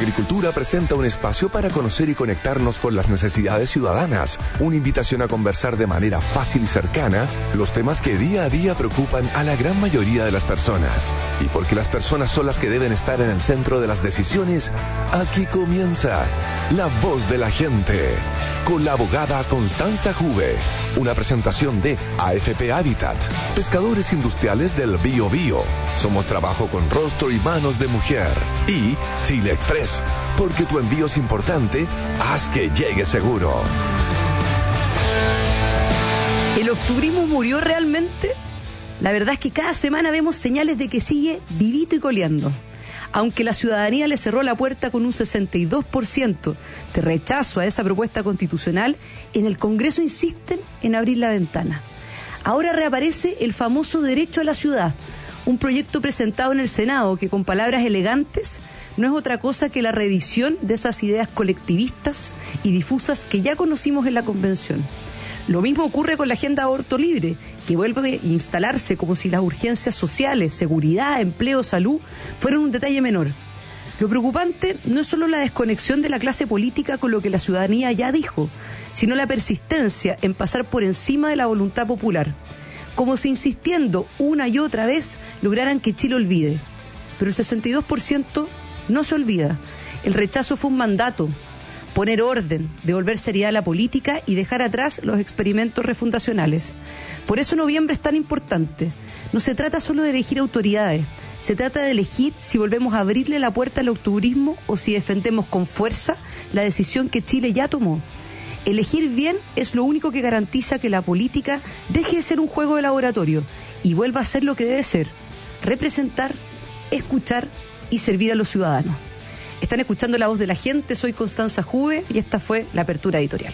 Agricultura presenta un espacio para conocer y conectarnos con las necesidades ciudadanas. Una invitación a conversar de manera fácil y cercana los temas que día a día preocupan a la gran mayoría de las personas. Y porque las personas son las que deben estar en el centro de las decisiones, aquí comienza La Voz de la Gente, con la abogada Constanza Juve. Una presentación de AFP Habitat, pescadores industriales del Biobío. Somos trabajo con rostro y manos de mujer. Y Chile Express, porque tu envío es importante, haz que llegue seguro. ¿El octubrismo murió realmente? La verdad es que cada semana vemos señales de que sigue vivito y coleando. Aunque la ciudadanía le cerró la puerta con un 62% de rechazo a esa propuesta constitucional, en el Congreso insisten en abrir la ventana. Ahora reaparece el famoso derecho a la ciudad, un proyecto presentado en el Senado que, con palabras elegantes, no es otra cosa que la reedición de esas ideas colectivistas y difusas que ya conocimos en la Convención. Lo mismo ocurre con la agenda aborto libre, que vuelve a instalarse como si las urgencias sociales, seguridad, empleo, salud, fueran un detalle menor. Lo preocupante no es solo la desconexión de la clase política con lo que la ciudadanía ya dijo, sino la persistencia en pasar por encima de la voluntad popular, como si insistiendo una y otra vez lograran que Chile olvide. Pero el 62% no se olvida. El rechazo fue un mandato: poner orden, devolver seriedad a la política y dejar atrás los experimentos refundacionales. Por eso noviembre es tan importante. No se trata solo de elegir autoridades, se trata de elegir si volvemos a abrirle la puerta al octubrismo o si defendemos con fuerza la decisión que Chile ya tomó. Elegir bien es lo único que garantiza que la política deje de ser un juego de laboratorio y vuelva a ser lo que debe ser: representar, escuchar y servir a los ciudadanos. Están escuchando La Voz de la Gente, soy Constanza Juve y esta fue la apertura editorial.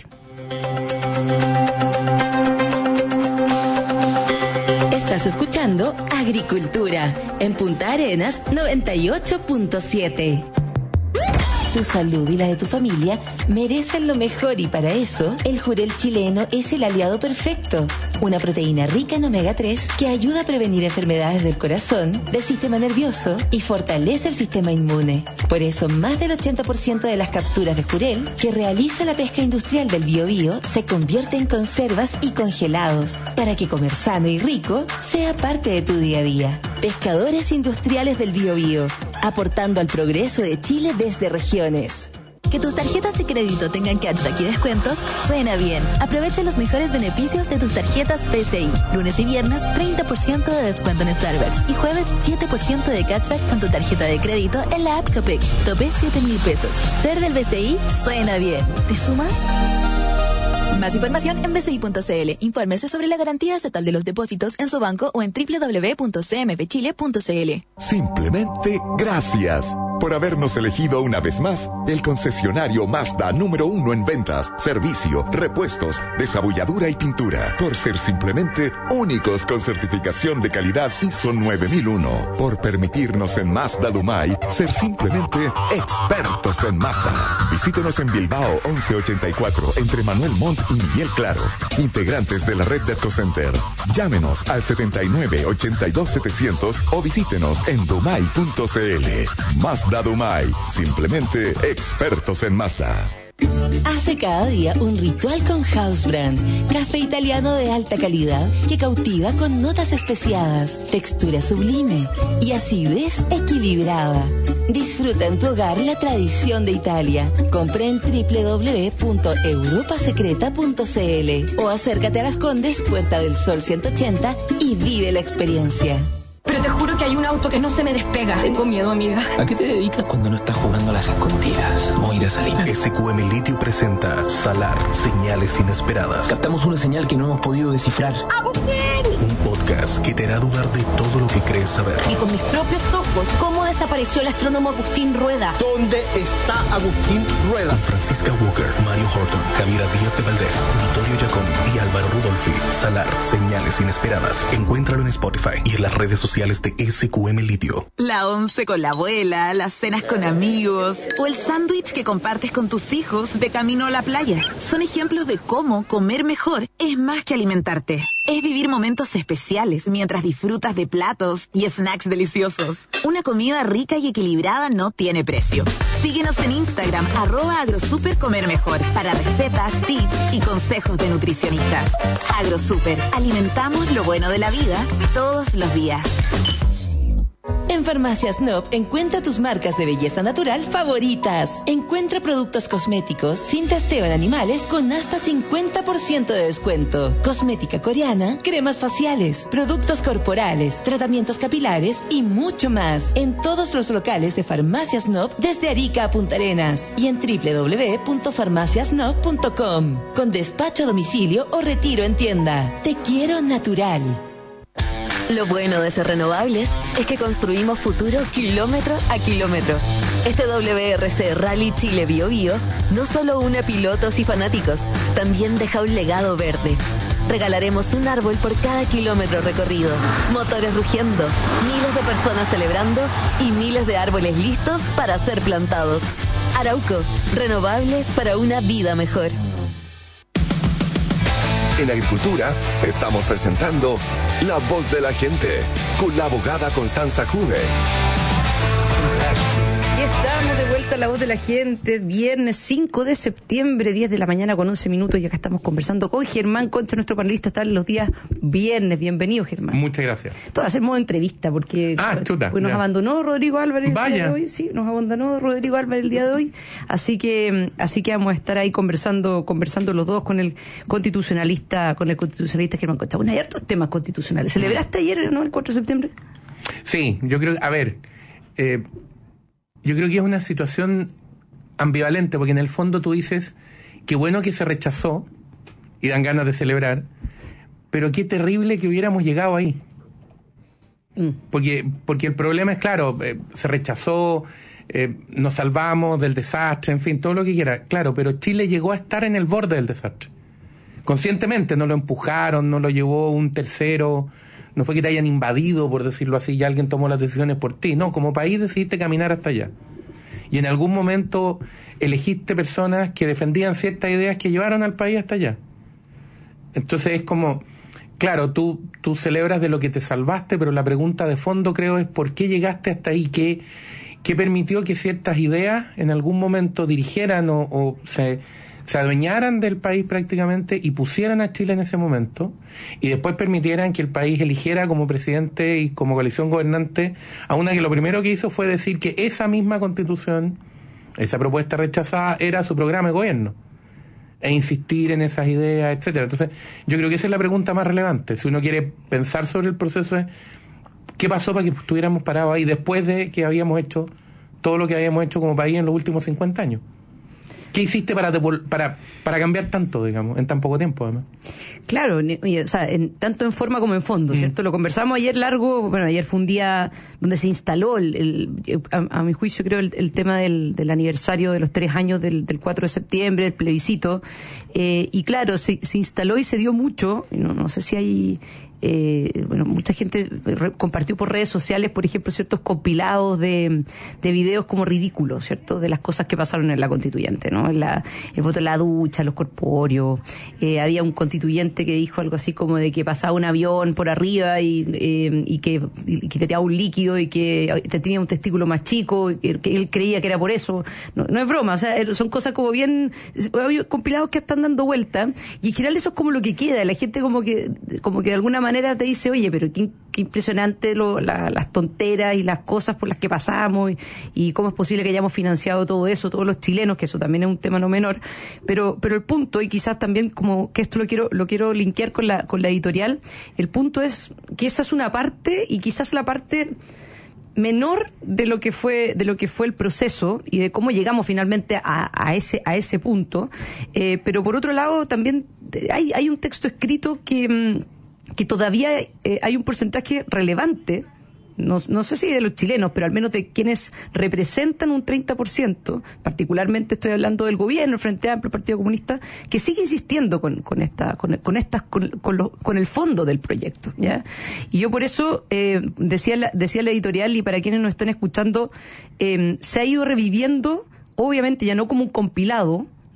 Estás escuchando Agricultura en Punta Arenas 98.7. Tu salud y la de tu familia merecen lo mejor y para eso el Jurel chileno es el aliado perfecto. Una proteína rica en omega 3 que ayuda a prevenir enfermedades del corazón, del sistema nervioso y fortalece el sistema inmune. Por eso más del 80% de las capturas de Jurel que realiza la pesca industrial del Biobío se convierte en conservas y congelados para que comer sano y rico sea parte de tu día a día. Pescadores industriales del Biobío, aportando al progreso de Chile desde regiones. Que tus tarjetas de crédito tengan cashback y descuentos suena bien. Aprovecha los mejores beneficios de tus tarjetas PCI. Lunes y viernes, 30% de descuento en Starbucks. Y jueves, 7% de cashback con tu tarjeta de crédito en la app Copec. Tope 7,000 pesos. Ser del BCI suena bien. ¿Te sumas? Más información en bci.cl. Infórmese sobre la garantía estatal de los depósitos en su banco o en www.cmfchile.cl. Simplemente gracias por habernos elegido una vez más el concesionario Mazda número 1 en ventas, servicio, repuestos, desabulladura y pintura. Por ser simplemente únicos con certificación de calidad ISO 9001. Por permitirnos en Mazda Dumay ser simplemente expertos en Mazda. Visítenos en Bilbao 1184 entre Manuel Montt y Miguel Claro. Integrantes de la red de EcoCenter. Llámenos al 79-82-700 o visítenos en dumay.cl. Mazda Dumay, simplemente expertos en Mazda. Hace cada día un ritual con House Brand, café italiano de alta calidad que cautiva con notas especiadas, textura sublime y acidez equilibrada. Disfruta en tu hogar la tradición de Italia. Compra en www.europasecreta.cl o acércate a Las Condes, Puerta del Sol 180 y vive la experiencia. Pero te juro que hay un auto que no se me despega. Tengo miedo, amiga. ¿A qué te dedicas cuando no estás jugando a las escondidas, Moira Salinas? SQM Litio presenta Salar, señales inesperadas. Captamos una señal que no hemos podido descifrar. ¡Agustín! Un podcast que te hará dudar de todo lo que crees saber. Y con mis propios ojos, ¿cómo desapareció el astrónomo Agustín Rueda? ¿Dónde está Agustín Rueda? Con Francisca Walker, Mario Horton, Javiera Díaz de Valdés, Vittorio Giacón y Álvaro Rudolfi. Salar, señales inesperadas. Encuéntralo en Spotify y en las redes sociales de SQM Litio. La once con la abuela, las cenas con amigos o el sándwich que compartes con tus hijos de camino a la playa. Son ejemplos de cómo comer mejor es más que alimentarte. es vivir momentos especiales mientras disfrutas de platos y snacks deliciosos. Una comida rica y equilibrada no tiene precio. Síguenos en Instagram, @agrosupercomermejor, para recetas, tips y consejos de nutricionistas. AgroSuper, alimentamos lo bueno de la vida todos los días. En Farmacias Nop encuentra tus marcas de belleza natural favoritas. Encuentra productos cosméticos sin testeo en animales con hasta 50% de descuento. Cosmética coreana, cremas faciales, productos corporales, tratamientos capilares y mucho más. En todos los locales de Farmacias Nop desde Arica a Punta Arenas y en www.farmaciasnop.com. Con despacho a domicilio o retiro en tienda. Te quiero natural. Lo bueno de ser renovables es que construimos futuro kilómetro a kilómetro. Este WRC Rally Chile Bio Bio no solo une a pilotos y fanáticos, también deja un legado verde. Regalaremos un árbol por cada kilómetro recorrido, motores rugiendo, miles de personas celebrando y miles de árboles listos para ser plantados. Arauco, renovables para una vida mejor. En Agricultura estamos presentando La Voz de la Gente con la abogada Constanza Juve. Y estamos de vuelta a La Voz de la Gente, viernes 5 de septiembre, 10 de la mañana con 11 minutos, y acá estamos conversando con Germán Concha, nuestro panelista, está los días viernes. Bienvenido, Germán. Muchas gracias. Todo hacemos entrevista porque pues nos abandonó Rodrigo Álvarez el día de hoy. Sí, nos abandonó Rodrigo Álvarez el día de hoy. Así que vamos a estar ahí conversando los dos con el constitucionalista Germán Concha. Bueno, hay hartos temas constitucionales. ¿Celebraste ayer, no, el 4 de septiembre? Sí, yo creo, yo creo que es una situación ambivalente, porque en el fondo tú dices, qué bueno que se rechazó y dan ganas de celebrar, pero qué terrible que hubiéramos llegado ahí. Porque el problema es, claro, se rechazó, nos salvamos del desastre, en fin, todo lo que quiera, claro, pero Chile llegó a estar en el borde del desastre. Conscientemente, no lo empujaron, no lo llevó un tercero, no fue que te hayan invadido, por decirlo así, y alguien tomó las decisiones por ti. No, como país decidiste caminar hasta allá. Y en algún momento elegiste personas que defendían ciertas ideas que llevaron al país hasta allá. Entonces es como, claro, tú celebras de lo que te salvaste, pero la pregunta de fondo, creo, es ¿por qué llegaste hasta ahí? ¿Qué permitió que ciertas ideas en algún momento dirigieran o se adueñaran del país prácticamente y pusieran a Chile en ese momento, y después permitieran que el país eligiera como presidente y como coalición gobernante a una que lo primero que hizo fue decir que esa misma constitución, esa propuesta rechazada, era su programa de gobierno, e insistir en esas ideas, etcétera? Entonces, yo creo que esa es la pregunta más relevante. Si uno quiere pensar sobre el proceso, es ¿qué pasó para que estuviéramos parados ahí después de que habíamos hecho todo lo que habíamos hecho como país en los últimos 50 años? ¿Qué hiciste para cambiar tanto, digamos, en tan poco tiempo, además? Claro, o sea, tanto en forma como en fondo, ¿cierto? Lo conversamos ayer largo. Bueno, ayer fue un día donde se instaló, a mi juicio, creo, el tema del aniversario de los 3 años del 4 de septiembre, el plebiscito. Y claro, se instaló y se dio mucho. No sé si hay... mucha gente compartió por redes sociales, por ejemplo, ciertos compilados de videos como ridículos, ¿cierto? De las cosas que pasaron en la constituyente, ¿no? El voto en la ducha, los corpóreos. Había un constituyente que dijo algo así como de que pasaba un avión por arriba y que tenía un líquido y que tenía un testículo más chico, y que él creía que era por eso. No es broma, o sea, son cosas como bien compilados que están dando vuelta, y en general eso es como lo que queda. La gente como que de alguna manera te dice, oye, pero qué impresionante las tonteras y las cosas por las que pasamos, y cómo es posible que hayamos financiado todo eso, todos los chilenos, que eso también es un tema no menor, pero el punto, y quizás también como que esto lo quiero linkear con la editorial, el punto es que esa es una parte, y quizás la parte menor de lo que fue el proceso y de cómo llegamos finalmente a ese punto, pero por otro lado también hay un texto escrito que todavía hay un porcentaje relevante, no sé si de los chilenos, pero al menos de quienes representan un 30%, particularmente estoy hablando del gobierno, el Frente Amplio, el Partido Comunista, que sigue insistiendo con el fondo del proyecto, ¿ya? Y yo por eso decía la editorial, y para quienes nos están escuchando, se ha ido reviviendo, obviamente ya no como un compilado,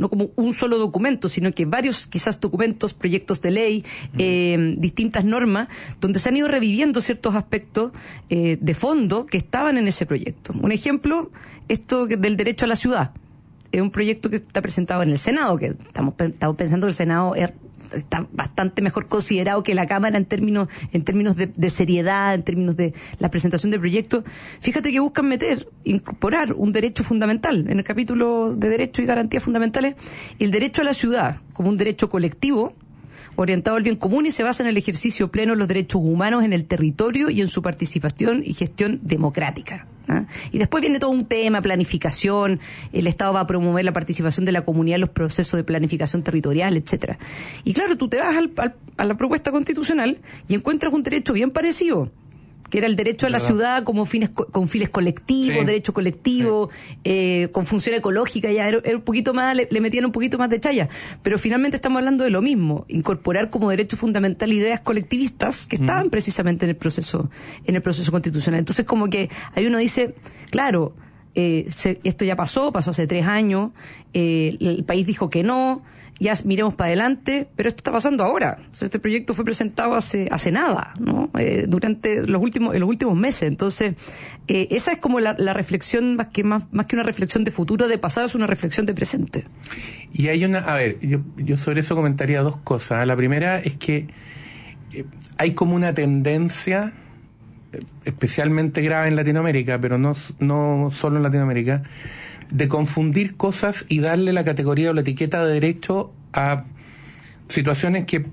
no como un solo documento, sino que varios quizás documentos, proyectos de ley, distintas normas, donde se han ido reviviendo ciertos aspectos de fondo que estaban en ese proyecto. Un ejemplo, esto del derecho a la ciudad. Es un proyecto que está presentado en el Senado, que estamos pensando que el Senado está bastante mejor considerado que la Cámara en términos de seriedad, en términos de la presentación de proyectos. Fíjate que buscan incorporar un derecho fundamental en el capítulo de Derechos y Garantías Fundamentales, el derecho a la ciudad como un derecho colectivo orientado al bien común y se basa en el ejercicio pleno de los derechos humanos en el territorio y en su participación y gestión democrática. Y después viene todo un tema, planificación, el Estado va a promover la participación de la comunidad en los procesos de planificación territorial, etcétera. Y claro, tú te vas a la propuesta constitucional y encuentras un derecho bien parecido, que era el derecho a la ciudad como con fines colectivos, sí, derecho colectivo, sí, con función ecológica, ya era un poquito más, le metían un poquito más de challa, pero finalmente estamos hablando de lo mismo, incorporar como derecho fundamental ideas colectivistas que estaban precisamente en el proceso constitucional. Entonces como que ahí uno dice, claro, esto ya pasó hace 3 años, el país dijo que no, ya miremos para adelante, pero esto está pasando ahora. O sea, este proyecto fue presentado hace nada, ¿no? Durante los últimos meses. Entonces, esa es como la reflexión, más que una reflexión de futuro, de pasado, es una reflexión de presente. Y hay yo sobre eso comentaría 2 cosas. La primera es que hay como una tendencia, especialmente grave en Latinoamérica, pero no solo en Latinoamérica, de confundir cosas y darle la categoría o la etiqueta de derecho a situaciones que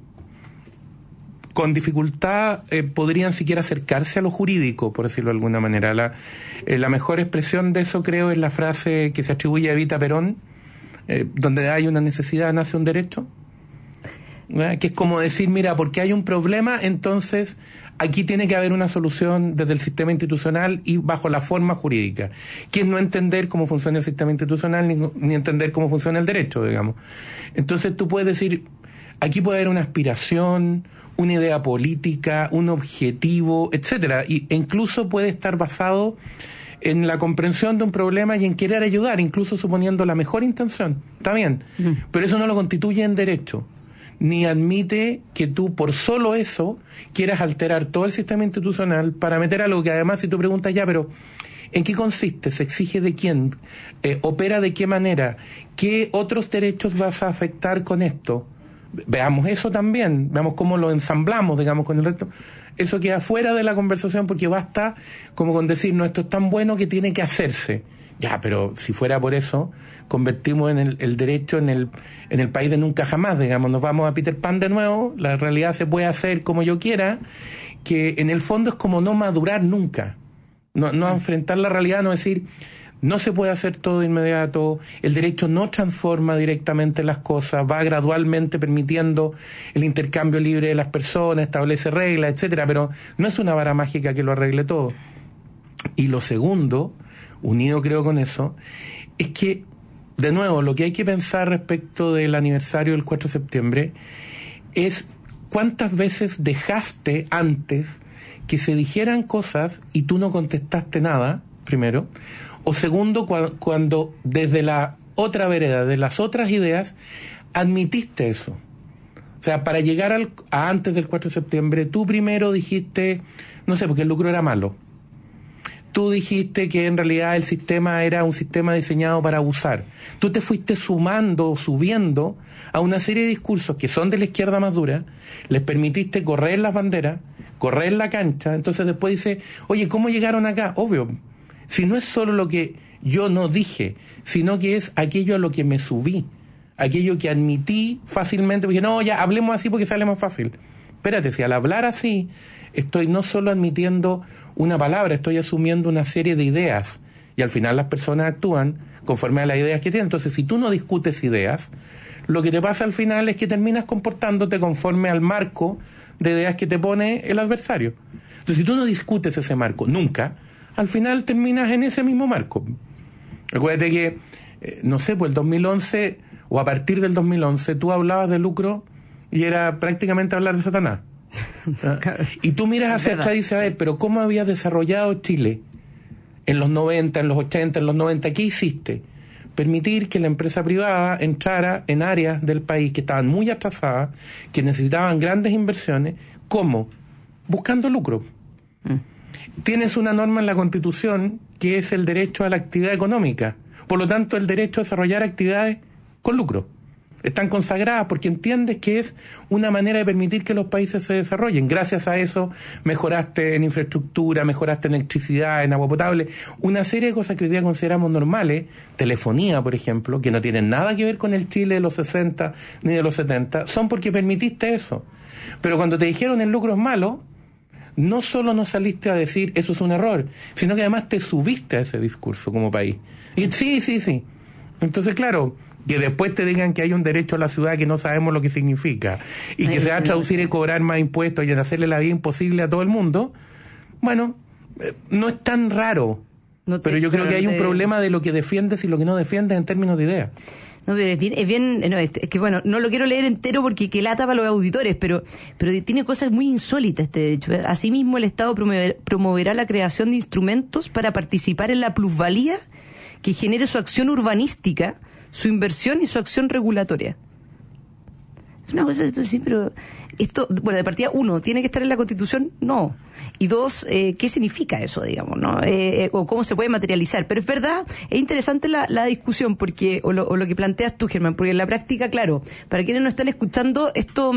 con dificultad podrían siquiera acercarse a lo jurídico, por decirlo de alguna manera. La mejor expresión de eso, creo, es la frase que se atribuye a Evita Perón, donde hay una necesidad, nace un derecho, ¿verdad? Que es como decir, mira, porque hay un problema, entonces aquí tiene que haber una solución desde el sistema institucional y bajo la forma jurídica, que es no entender cómo funciona el sistema institucional ni entender cómo funciona el derecho, digamos. Entonces tú puedes decir, aquí puede haber una aspiración, una idea política, un objetivo, etcétera, e incluso puede estar basado en la comprensión de un problema y en querer ayudar, incluso suponiendo la mejor intención. Está bien, pero eso no lo constituye en derecho, ni admite que tú por solo eso quieras alterar todo el sistema institucional para meter algo que además, si tú preguntas ya, pero ¿en qué consiste? ¿Se exige de quién? ¿Opera de qué manera? ¿Qué otros derechos vas a afectar con esto? Veamos eso también, veamos cómo lo ensamblamos, digamos, con el resto. Eso queda fuera de la conversación porque basta como con decir, no, esto es tan bueno que tiene que hacerse. Ya, pero si fuera por eso, convertimos en el derecho en el país de nunca jamás, digamos, nos vamos a Peter Pan de nuevo, la realidad se puede hacer como yo quiera, que en el fondo es como no madurar nunca, no enfrentar la realidad, no decir, no se puede hacer todo de inmediato, el derecho no transforma directamente las cosas, va gradualmente permitiendo el intercambio libre de las personas, establece reglas, etcétera, pero no es una vara mágica que lo arregle todo. Y lo segundo, unido creo con eso, es que, de nuevo, lo que hay que pensar respecto del aniversario del 4 de septiembre es cuántas veces dejaste antes que se dijeran cosas y tú no contestaste nada, primero, o segundo, cuando desde la otra vereda, de las otras ideas, admitiste eso. O sea, para llegar a antes del 4 de septiembre, tú primero dijiste, no sé, porque el lucro era malo. Tú dijiste que en realidad el sistema era un sistema diseñado para abusar. Tú te fuiste subiendo a una serie de discursos que son de la izquierda más dura, les permitiste correr las banderas, correr la cancha, entonces después dice, oye, ¿cómo llegaron acá? Obvio, si no es solo lo que yo no dije, sino que es aquello a lo que me subí, aquello que admití fácilmente, porque no, ya hablemos así porque sale más fácil. Espérate, si al hablar así estoy no solo admitiendo una palabra, estoy asumiendo una serie de ideas y al final las personas actúan conforme a las ideas que tienen. Entonces, si tú no discutes ideas, lo que te pasa al final es que terminas comportándote conforme al marco de ideas que te pone el adversario. Entonces, si tú no discutes ese marco nunca, al final terminas en ese mismo marco. Recuérdate que, no sé, pues el 2011 o a partir del 2011 tú hablabas de lucro y era prácticamente hablar de Satanás. Y tú miras hacia atrás y dices, a ver, pero ¿cómo habías desarrollado Chile en los 90, en los 80, en los 90? ¿Qué hiciste permitir que la empresa privada entrara en áreas del país que estaban muy atrasadas, que necesitaban grandes inversiones. ¿Cómo? Buscando lucro. Tienes una norma en la Constitución que es el derecho a la actividad económica. Por lo tanto, el derecho a desarrollar actividades con lucro. Están consagradas porque entiendes que es una manera de permitir que los países se desarrollen. Gracias a eso mejoraste en infraestructura, mejoraste en electricidad, en agua potable, una serie de cosas que hoy día consideramos normales, telefonía, por ejemplo, que no tienen nada que ver con el Chile de los 60 ni de los 70, son porque permitiste eso. Pero cuando te dijeron el lucro es malo, no solo no saliste a decir eso es un error, sino que además te subiste a ese discurso como país. Y sí. Entonces, claro, que después te digan que hay un derecho a la ciudad que no sabemos lo que significa y que se va a traducir en cobrar más impuestos y en hacerle la vida imposible a todo el mundo, bueno, no es tan raro. Pero yo creo que hay un problema de lo que defiendes y lo que no defiendes en términos de ideas. No, pero es bien, es que bueno, no lo quiero leer entero porque que lata para los auditores, pero tiene cosas muy insólitas de hecho. Asimismo, el Estado promoverá la creación de instrumentos para participar en la plusvalía que genere su acción urbanística, su inversión y su acción regulatoria. Es una cosa, sí, pero esto, bueno, de partida, uno, ¿tiene que estar en la Constitución? No. Y dos, ¿qué significa eso, digamos, no? O cómo se puede materializar. Pero es verdad, es interesante la discusión, porque, o lo que planteas tú, Germán, porque en la práctica, claro, para quienes no están escuchando, esto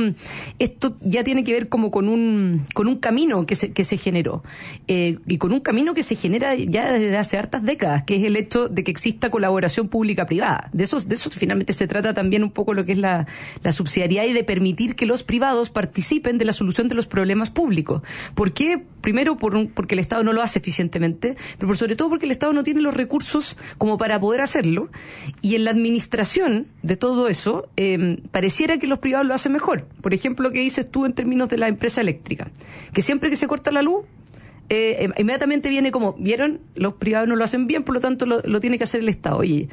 ya tiene que ver como con un camino que se generó. Y con un camino que se genera ya desde hace hartas décadas, que es el hecho de que exista colaboración pública-privada. De eso finalmente se trata también un poco lo que es la subsidiariedad y de permitir que los privados participen de la solución de los problemas públicos. ¿Por qué? Primero, porque el Estado no lo hace eficientemente, pero por sobre todo porque el Estado no tiene los recursos como para poder hacerlo. Y en la administración de todo eso, pareciera que los privados lo hacen mejor. Por ejemplo, lo que dices tú en términos de la empresa eléctrica, que siempre que se corta la luz, inmediatamente viene como, ¿vieron? Los privados no lo hacen bien, por lo tanto lo tiene que hacer el Estado. Oye,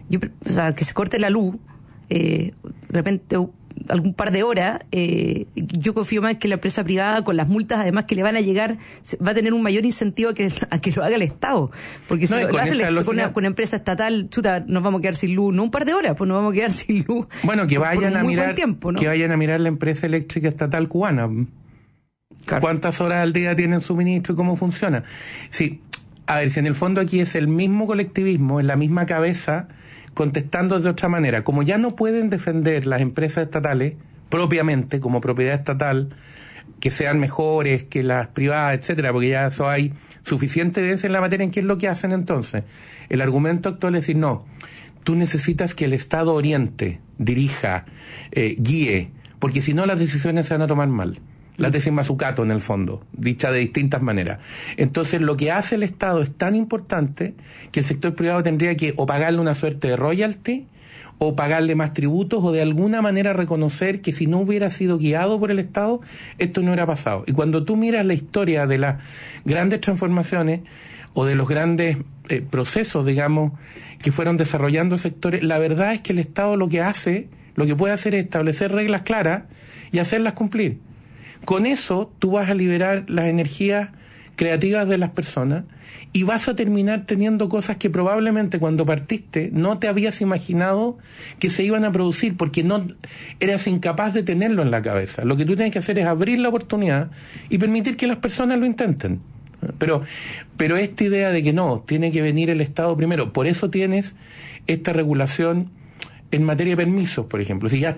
que se corte la luz, de repente algún par de horas, yo confío más que la empresa privada, con las multas además que le van a llegar, va a tener un mayor incentivo a que lo haga el Estado, porque si lo hace con una empresa estatal, chuta, nos vamos a quedar sin luz, no un par de horas, pues nos vamos a quedar sin luz. Bueno, que vayan a mirar tiempo, ¿no? Que vayan a mirar la empresa eléctrica estatal cubana. Claro. ¿Cuántas horas al día tienen suministro y cómo funciona? Sí, a ver, si en el fondo aquí es el mismo colectivismo, es la misma cabeza, contestando de otra manera. Como ya no pueden defender las empresas estatales propiamente como propiedad estatal, que sean mejores que las privadas, etcétera, porque ya eso hay suficiente evidencia en la materia. ¿En qué es lo que hacen entonces? El argumento actual es decir, no, tú necesitas que el Estado oriente, dirija, guíe, porque si no las decisiones se van a tomar mal. La tesis Mazzucato, en el fondo, dicha de distintas maneras. Entonces, lo que hace el Estado es tan importante que el sector privado tendría que o pagarle una suerte de royalty, o pagarle más tributos, o de alguna manera reconocer que si no hubiera sido guiado por el Estado, esto no hubiera pasado. Y cuando tú miras la historia de las grandes transformaciones, o de los grandes procesos, digamos, que fueron desarrollando sectores, la verdad es que el Estado lo que puede hacer es establecer reglas claras y hacerlas cumplir. Con eso tú vas a liberar las energías creativas de las personas y vas a terminar teniendo cosas que probablemente cuando partiste no te habías imaginado que se iban a producir porque no eras incapaz de tenerlo en la cabeza. Lo que tú tienes que hacer es abrir la oportunidad y permitir que las personas lo intenten. Pero esta idea de que no, tiene que venir el Estado primero, por eso tienes esta regulación en materia de permisos, por ejemplo. Si ya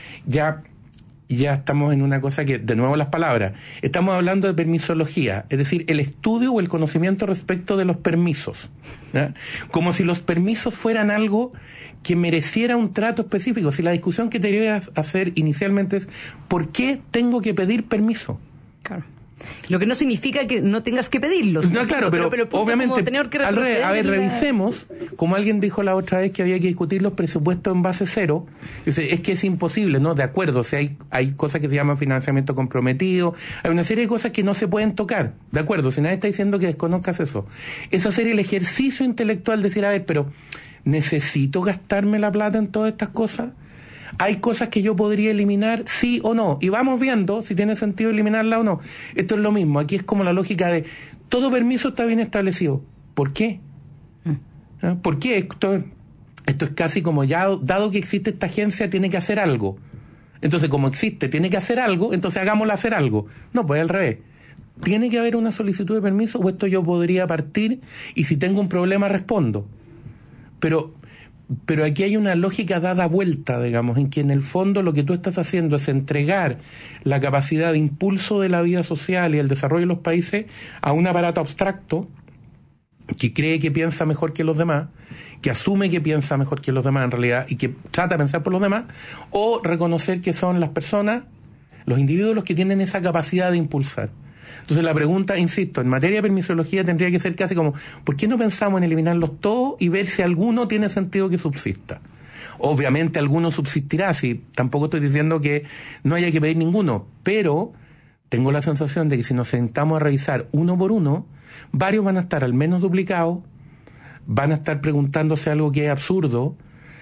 estamos en una cosa que, de nuevo las palabras, estamos hablando de permisología, es decir, el estudio o el conocimiento respecto de los permisos, ¿ya? Como si los permisos fueran algo que mereciera un trato específico. Si la discusión que te iba a hacer inicialmente es ¿por qué tengo que pedir permiso? Claro. Lo que no significa que no tengas que pedirlo. No, claro, pero obviamente, revisemos, como alguien dijo la otra vez que había que discutir los presupuestos en base cero. Dice, es que es imposible, ¿no? De acuerdo, o sea, hay cosas que se llaman financiamiento comprometido, hay una serie de cosas que no se pueden tocar, de acuerdo, si nadie está diciendo que desconozcas eso. Es hacer el ejercicio intelectual de decir, a ver, pero ¿necesito gastarme la plata en todas estas cosas? ¿Hay cosas que yo podría eliminar, sí o no? Y vamos viendo si tiene sentido eliminarla o no. Esto es lo mismo. Aquí es como la lógica de todo permiso está bien establecido. ¿Por qué? ¿Ah? ¿Por qué? Esto esto es casi como ya, dado que existe esta agencia, tiene que hacer algo. Entonces, como existe, tiene que hacer algo, entonces hagámosla hacer algo. No, pues al revés. ¿Tiene que haber una solicitud de permiso o esto yo podría partir y si tengo un problema respondo? Pero aquí hay una lógica dada vuelta, digamos, en que en el fondo lo que tú estás haciendo es entregar la capacidad de impulso de la vida social y el desarrollo de los países a un aparato abstracto que cree que piensa mejor que los demás, que asume que piensa mejor que los demás en realidad y que trata de pensar por los demás, o reconocer que son las personas, los individuos los que tienen esa capacidad de impulsar. Entonces la pregunta, insisto, en materia de permisología tendría que ser casi como, ¿por qué no pensamos en eliminarlos todos y ver si alguno tiene sentido que subsista? Obviamente alguno subsistirá, si tampoco estoy diciendo que no haya que pedir ninguno, pero tengo la sensación de que si nos sentamos a revisar uno por uno, varios van a estar al menos duplicados, van a estar preguntándose algo que es absurdo.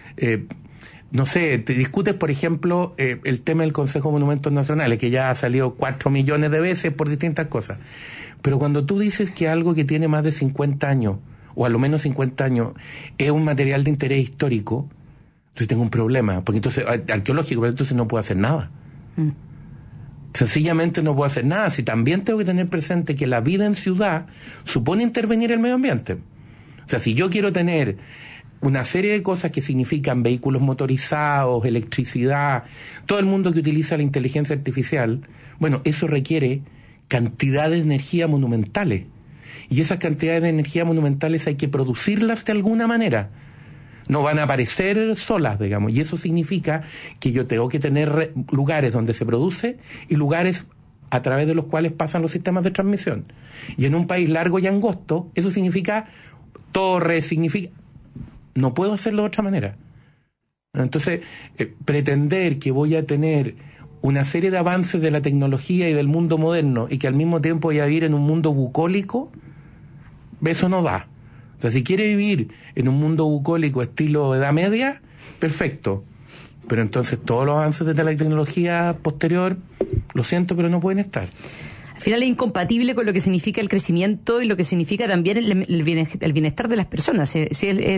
No sé, te discutes, por ejemplo, el tema del Consejo de Monumentos Nacionales, que ya ha salido 4 millones de veces por distintas cosas. Pero cuando tú dices que algo que tiene más de 50 años, o a lo menos 50 años, es un material de interés histórico, entonces tengo un problema, porque entonces, arqueológico, pero entonces no puedo hacer nada. Sencillamente no puedo hacer nada. Si también tengo que tener presente que la vida en ciudad supone intervenir el medio ambiente. O sea, si yo quiero tener una serie de cosas que significan vehículos motorizados, electricidad, todo el mundo que utiliza la inteligencia artificial, bueno, eso requiere cantidades de energía monumentales. Y esas cantidades de energía monumentales hay que producirlas de alguna manera. No van a aparecer solas, digamos, y eso significa que yo tengo que tener lugares donde se produce y lugares a través de los cuales pasan los sistemas de transmisión. Y en un país largo y angosto, eso significa torres, significa... No puedo hacerlo de otra manera. Entonces, pretender que voy a tener una serie de avances de la tecnología y del mundo moderno y que al mismo tiempo voy a vivir en un mundo bucólico, eso no da. O sea, si quiere vivir en un mundo bucólico estilo Edad Media, perfecto. Pero entonces todos los avances de la tecnología posterior, lo siento, pero no pueden estar. Al final es incompatible con lo que significa el crecimiento y lo que significa también el bienestar de las personas. Pero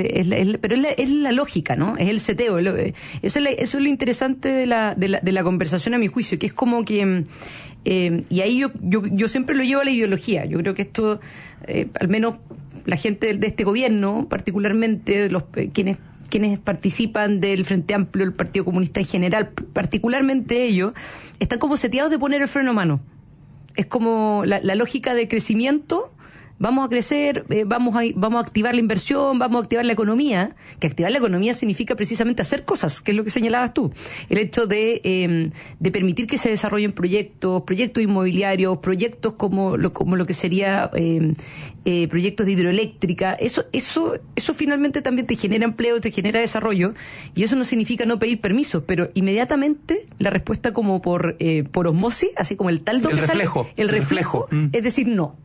es la lógica, ¿no? Es el seteo. Eso es lo interesante de la conversación, a mi juicio, que es como que... y ahí yo siempre lo llevo a la ideología. Yo creo que esto, al menos la gente de este gobierno, particularmente quienes participan del Frente Amplio, el Partido Comunista en general, particularmente ellos, están como seteados de poner el freno a mano. Es como la lógica de crecimiento. Vamos a crecer, vamos a activar la inversión, vamos a activar la economía, que activar la economía significa precisamente hacer cosas, que es lo que señalabas tú. El hecho de permitir que se desarrollen proyectos inmobiliarios, proyectos como lo que sería proyectos de hidroeléctrica, eso finalmente también te genera empleo, te genera desarrollo, y eso no significa no pedir permisos, pero inmediatamente la respuesta como por osmosis, así como el taldo que sale, el reflejo, es decir,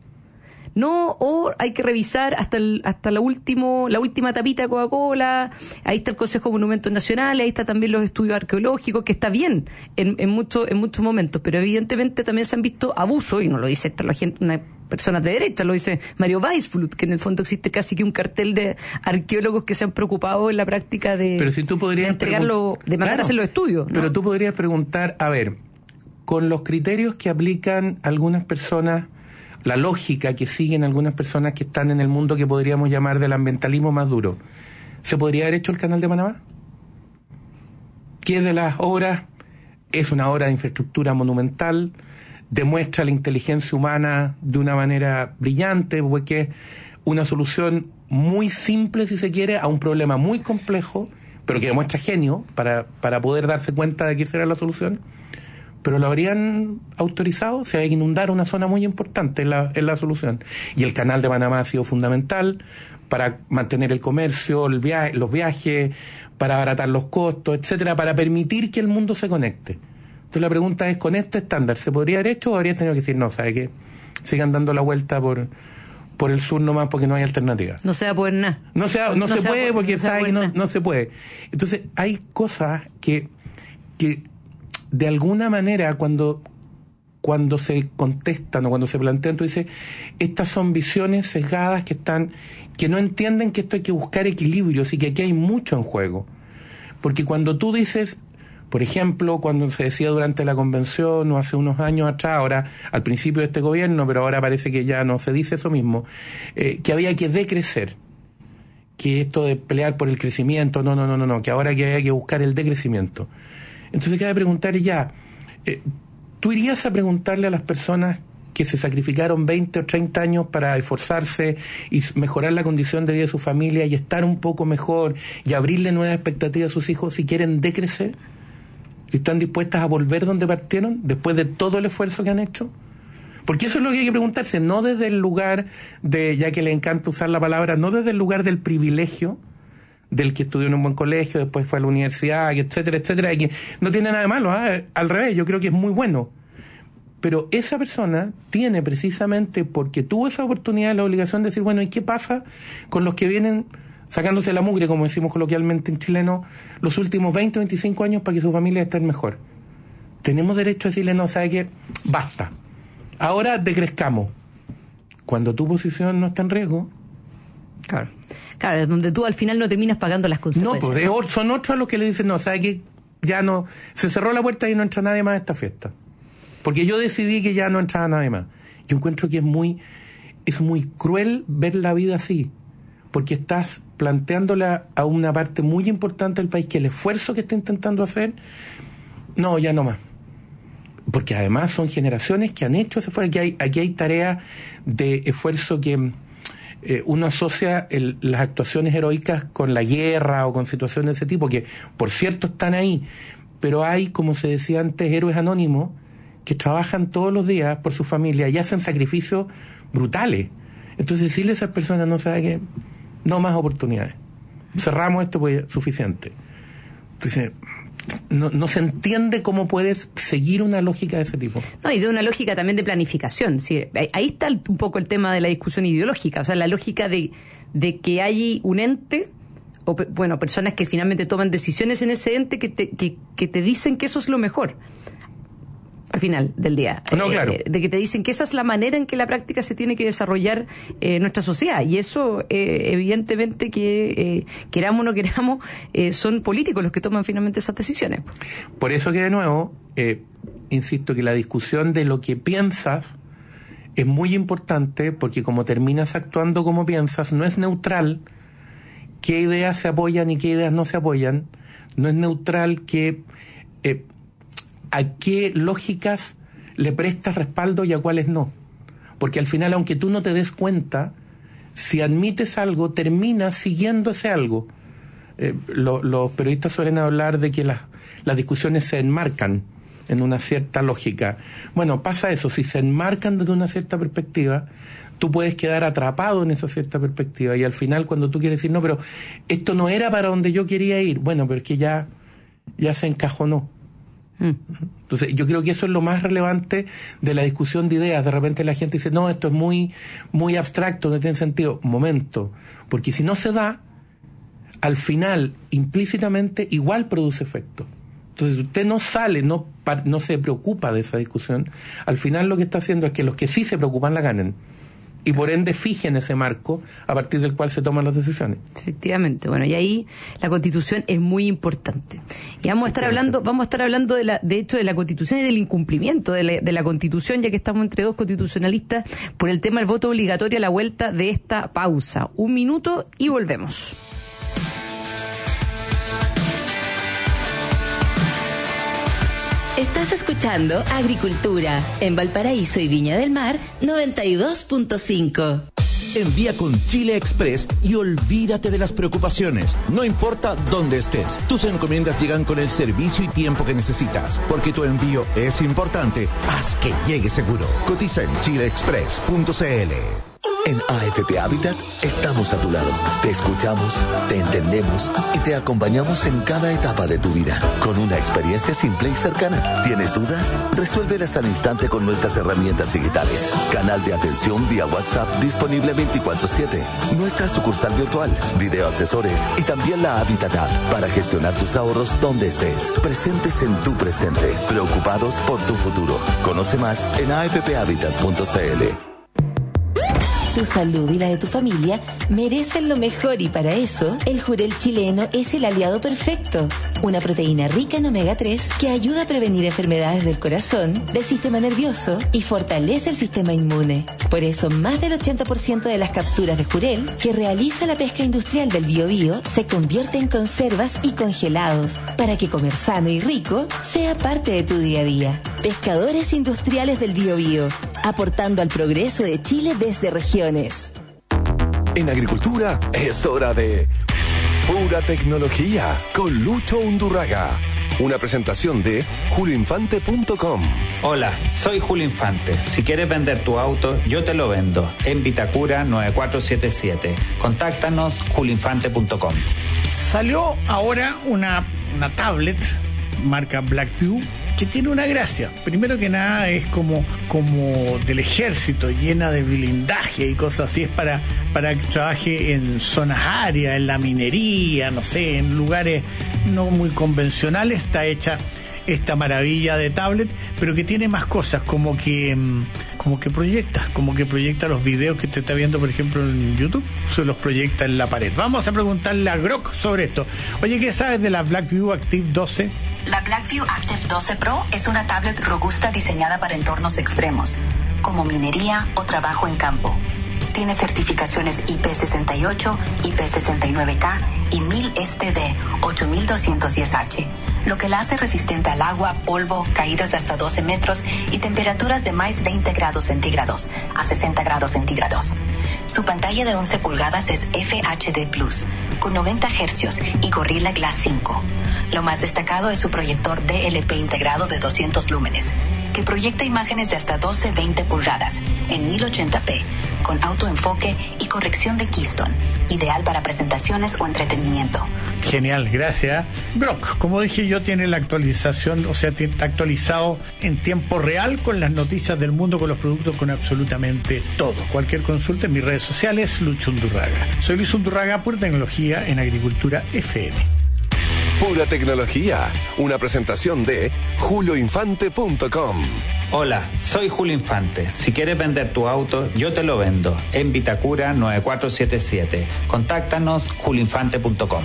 no, o hay que revisar hasta la última tapita de Coca-Cola. Ahí está el Consejo de Monumentos Nacionales, ahí está también los estudios arqueológicos, que está bien en muchos momentos, pero evidentemente también se han visto abusos, y no lo dice la gente, una persona de derecha, lo dice Mario Weisflut, que en el fondo existe casi que un cartel de arqueólogos que se han preocupado en la práctica de entregarlo, de mandar a hacer los estudios, ¿no? Pero tú podrías preguntar, a ver, con los criterios que aplican algunas personas, la lógica que siguen algunas personas que están en el mundo que podríamos llamar del ambientalismo más duro, ¿se podría haber hecho el Canal de Panamá? ¿Qué de las obras es una obra de infraestructura monumental? Demuestra la inteligencia humana de una manera brillante, porque es una solución muy simple, si se quiere, a un problema muy complejo, pero que demuestra genio para poder darse cuenta de que esa era la solución. Pero lo habrían autorizado, se había que inundar una zona muy importante en la solución. Y el Canal de Panamá ha sido fundamental para mantener el comercio, los viajes, para abaratar los costos, etcétera, para permitir que el mundo se conecte. Entonces la pregunta es, ¿con este estándar se podría haber hecho o habría tenido que decir, no, sabe qué, sigan dando la vuelta por el sur nomás porque no hay alternativa? No se va a poder nada. No se puede porque sabe que no se puede. Entonces hay cosas que de alguna manera cuando cuando se contestan o cuando se plantean, tú dices, estas son visiones sesgadas que no entienden que esto hay que buscar equilibrios y que aquí hay mucho en juego. Porque cuando tú dices, por ejemplo, cuando se decía durante la convención o hace unos años atrás, ahora al principio de este gobierno, pero ahora parece que ya no se dice eso mismo, que había que decrecer, que esto de pelear por el crecimiento, no, que ahora que hay que buscar el decrecimiento. Entonces cabe preguntar ya, ¿tú irías a preguntarle a las personas que se sacrificaron 20 o 30 años para esforzarse y mejorar la condición de vida de su familia y estar un poco mejor y abrirle nuevas expectativas a sus hijos si quieren decrecer? ¿Si están dispuestas a volver donde partieron después de todo el esfuerzo que han hecho? Porque eso es lo que hay que preguntarse, no desde el lugar de, ya que le encanta usar la palabra, no desde el lugar del privilegio, del que estudió en un buen colegio, después fue a la universidad, etcétera, etcétera, y que no tiene nada de malo, al revés, yo creo que es muy bueno. Pero esa persona tiene precisamente, porque tuvo esa oportunidad, la obligación de decir, bueno, ¿y qué pasa con los que vienen sacándose la mugre, como decimos coloquialmente en chileno, los últimos 20 o 25 años para que su familia esté mejor? Tenemos derecho a decirle, no, ¿sabe qué? Basta. Ahora decrezcamos. Cuando tu posición no está en riesgo. Claro, es donde tú al final no terminas pagando las consecuencias. No, pues son otros los que le dicen, no, ¿sabe qué? Ya no, se cerró la puerta y no entra nadie más a esta fiesta. Porque yo decidí que ya no entraba nadie más. Yo encuentro que es muy cruel ver la vida así. Porque estás planteándole a una parte muy importante del país que el esfuerzo que está intentando hacer, no, ya no más. Porque además son generaciones que han hecho ese esfuerzo. Aquí hay tareas de esfuerzo que uno asocia las actuaciones heroicas con la guerra o con situaciones de ese tipo, que por cierto están ahí, pero hay, como se decía antes, héroes anónimos que trabajan todos los días por su familia y hacen sacrificios brutales. Entonces decirle a esas personas, no sabe qué, no más oportunidades, cerramos esto porque es suficiente. Entonces no se entiende cómo puedes seguir una lógica de ese tipo. No, y de una lógica también de planificación. ¿Sí? Ahí está un poco el tema de la discusión ideológica, o sea, la lógica de que hay un ente, o bueno, personas que finalmente toman decisiones en ese ente que te dicen que eso es lo mejor al final del día. No, claro. De que te dicen que esa es la manera en que la práctica se tiene que desarrollar nuestra sociedad. Y eso, evidentemente, que queramos o no queramos, son políticos los que toman finalmente esas decisiones. Por eso que, de nuevo, insisto que la discusión de lo que piensas es muy importante, porque como terminas actuando como piensas, no es neutral qué ideas se apoyan y qué ideas no se apoyan, no es neutral a qué lógicas le prestas respaldo y a cuáles no. Porque al final, aunque tú no te des cuenta, si admites algo, terminas siguiendo ese algo. Los periodistas suelen hablar de que las discusiones se enmarcan en una cierta lógica. Bueno, pasa eso, si se enmarcan desde una cierta perspectiva, tú puedes quedar atrapado en esa cierta perspectiva y al final cuando tú quieres decir, no, pero esto no era para donde yo quería ir, bueno, pero es que ya se encajonó. Entonces yo creo que eso es lo más relevante de la discusión de ideas. De repente la gente dice, no, esto es muy, muy abstracto, no tiene sentido. Momento, porque si no se da, al final, implícitamente, igual produce efecto. Entonces usted no sale, no se preocupa de esa discusión, al final lo que está haciendo es que los que sí se preocupan la ganen. Y por ende fijen ese marco a partir del cual se toman las decisiones. Efectivamente, bueno, y ahí la Constitución es muy importante. Y vamos a estar hablando de hecho de la Constitución y del incumplimiento de la Constitución, ya que estamos entre dos constitucionalistas por el tema del voto obligatorio a la vuelta de esta pausa. 1 minuto y volvemos. Estás escuchando Agricultura en Valparaíso y Viña del Mar 92.5. Envía con Chile Express y olvídate de las preocupaciones. No importa dónde estés, tus encomiendas llegan con el servicio y tiempo que necesitas. Porque tu envío es importante, haz que llegue seguro. Cotiza en chileexpress.cl. En AFP Habitat estamos a tu lado. Te escuchamos, te entendemos y te acompañamos en cada etapa de tu vida con una experiencia simple y cercana. ¿Tienes dudas? Resuélvelas al instante con nuestras herramientas digitales. Canal de atención vía WhatsApp disponible 24/7. Nuestra sucursal virtual, video asesores y también la Habitat App para gestionar tus ahorros donde estés. Presentes en tu presente, preocupados por tu futuro. Conoce más en afphabitat.cl. Tu salud y la de tu familia merecen lo mejor y para eso, el Jurel chileno es el aliado perfecto. Una proteína rica en omega 3 que ayuda a prevenir enfermedades del corazón, del sistema nervioso y fortalece el sistema inmune. Por eso, más del 80% de las capturas de Jurel que realiza la pesca industrial del Biobío se convierte en conservas y congelados para que comer sano y rico sea parte de tu día a día. Pescadores Industriales del Biobío, aportando al progreso de Chile desde regiones. En agricultura es hora de Pura Tecnología con Lucho Undurraga. Una presentación de julioinfante.com. Hola, soy Julio Infante. Si quieres vender tu auto, yo te lo vendo. En Vitacura 9477. Contáctanos julioinfante.com. Salió ahora una tablet marca Blackview que tiene una gracia. Primero que nada es como del ejército, llena de blindaje y cosas así. Es para que trabaje en zonas áreas, en la minería, no sé, en lugares no muy convencionales. Está hecha esta maravilla de tablet, pero que tiene más cosas, como que proyecta los videos que te está viendo, por ejemplo, en YouTube, se los proyecta en la pared. Vamos a preguntarle a Grok sobre esto. Oye, ¿qué sabes de la Blackview Active 12? La Blackview Active 12 Pro es una tablet robusta diseñada para entornos extremos, como minería o trabajo en campo. Tiene certificaciones IP68, IP69K y 1000 STD 8210H, lo que la hace resistente al agua, polvo, caídas de hasta 12 metros y temperaturas de más 20 grados centígrados a 60 grados centígrados. Su pantalla de 11 pulgadas es FHD+, con 90 Hz y Gorilla Glass 5. Lo más destacado es su proyector DLP integrado de 200 lúmenes, que proyecta imágenes de hasta 12-20 pulgadas en 1080p, con autoenfoque y corrección de Keystone, ideal para presentaciones o entretenimiento. Genial, gracias. Grok, como dije yo, tiene la actualización, o sea, está actualizado en tiempo real con las noticias del mundo, con los productos, con absolutamente todo. Cualquier consulta en mis redes sociales, Lucho Undurraga. Soy Luis Undurraga, Pura Tecnología en Agricultura FM. Pura Tecnología, una presentación de julioinfante.com. Hola, soy Julio Infante. Si quieres vender tu auto, yo te lo vendo. En Vitacura 9477. Contáctanos julioinfante.com.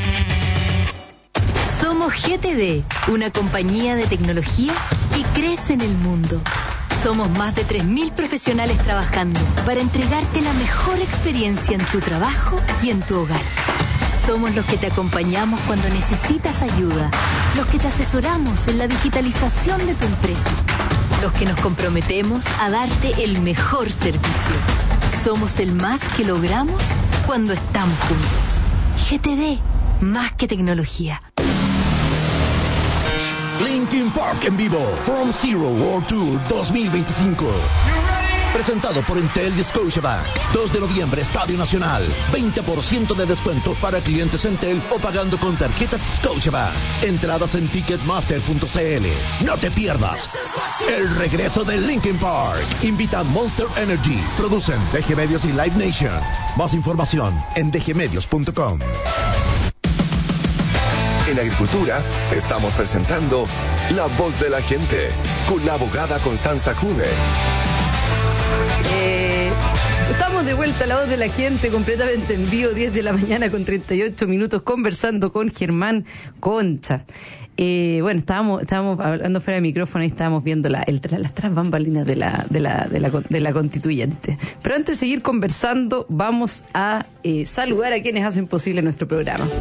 Somos GTD, una compañía de tecnología que crece en el mundo. Somos más de 3.000 profesionales trabajando para entregarte la mejor experiencia en tu trabajo y en tu hogar. Somos los que te acompañamos cuando necesitas ayuda, los que te asesoramos en la digitalización de tu empresa, los que nos comprometemos a darte el mejor servicio. Somos el más que logramos cuando estamos juntos. GTD, más que tecnología. Linkin Park en vivo, From Zero World Tour 2025. Presentado por Entel y Scotiabank. 2 de noviembre, Estadio Nacional. 20% de descuento para clientes Entel o pagando con tarjetas Scotiabank. Entradas en ticketmaster.cl. No te pierdas el regreso de Linkin Park. Invita Monster Energy. Producen DG Medios y Live Nation. Más información en dgmedios.com. En Agricultura estamos presentando La Voz de la Gente con la abogada Constanza Cune. Estamos de vuelta a La Voz de la Gente, completamente en vivo, 10 de la mañana con 38 minutos, conversando con Germán Concha. Bueno, estábamos hablando fuera de micrófono y estábamos viendo las tras bambalinas de la constituyente. Pero antes de seguir conversando, vamos a saludar a quienes hacen posible nuestro programa.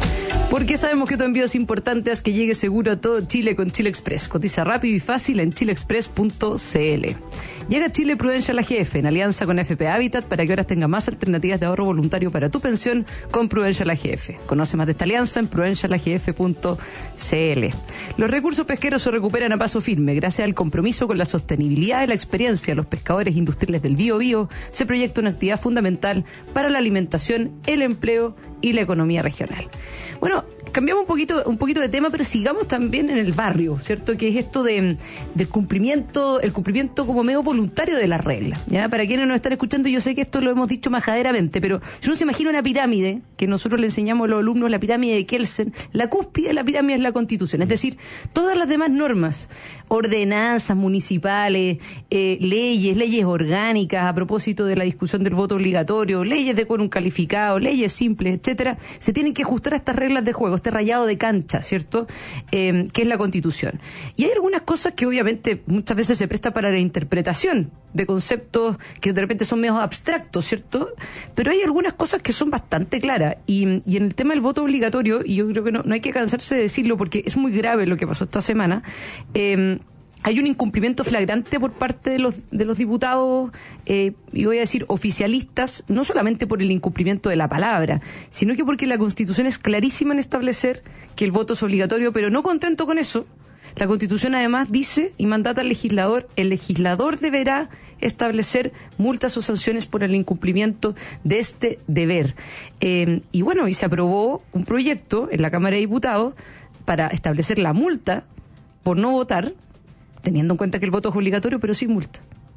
Porque sabemos que tu envío es importante, haz que llegue seguro a todo Chile con Chile Express. Cotiza rápido y fácil en chileexpress.cl. Llega a Chile Prudential AGF en alianza con FP Habitat para que ahora tenga más alternativas de ahorro voluntario para tu pensión con Prudential AGF. Conoce más de esta alianza en prudentialagf.cl. Los recursos pesqueros se recuperan a paso firme gracias al compromiso con la sostenibilidad y la experiencia de los pescadores industriales del Biobío. Se proyecta una actividad fundamental para la alimentación, el empleo y la economía regional. Bueno, cambiamos un poquito de tema, pero sigamos también en el barrio, ¿cierto? Que es esto del cumplimiento, el cumplimiento como medio voluntario de las reglas, ¿ya? Para quienes nos están escuchando, yo sé que esto lo hemos dicho majaderamente, pero si uno se imagina una pirámide, que nosotros le enseñamos a los alumnos, la pirámide de Kelsen, la cúspide de la pirámide es la Constitución, es decir, todas las demás normas, ordenanzas municipales, leyes orgánicas a propósito de la discusión del voto obligatorio, leyes de quórum calificado, leyes simples, etcétera, se tienen que ajustar a estas reglas de juego, este rayado de cancha, ¿cierto? Que es la Constitución. Y hay algunas cosas que obviamente muchas veces se presta para la interpretación de conceptos que de repente son medio abstractos, ¿cierto? Pero hay algunas cosas que son bastante claras. Y en el tema del voto obligatorio, y yo creo que no hay que cansarse de decirlo porque es muy grave lo que pasó esta semana, hay un incumplimiento flagrante por parte de los diputados, y voy a decir oficialistas, no solamente por el incumplimiento de la palabra, sino que porque la Constitución es clarísima en establecer que el voto es obligatorio, pero no contento con eso, la Constitución además dice y mandata al legislador, el legislador deberá establecer multas o sanciones por el incumplimiento de este deber. Y bueno, y se aprobó un proyecto en la Cámara de Diputados para establecer la multa por no votar, teniendo en cuenta que el voto es obligatorio, pero sin multa.